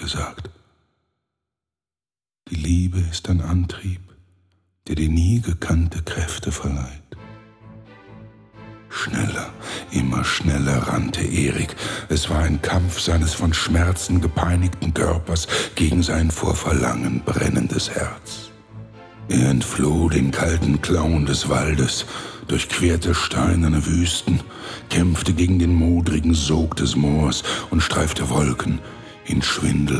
gesagt. Die Liebe ist ein Antrieb, der dir nie gekannte Kräfte verleiht. Schneller, immer schneller rannte Erik. Es war ein Kampf seines von Schmerzen gepeinigten Körpers gegen sein vor Verlangen brennendes Herz. Er entfloh den kalten Klauen des Waldes, durchquerte steinerne Wüsten, kämpfte gegen den modrigen Sog des Moors und streifte Wolken in Schwindel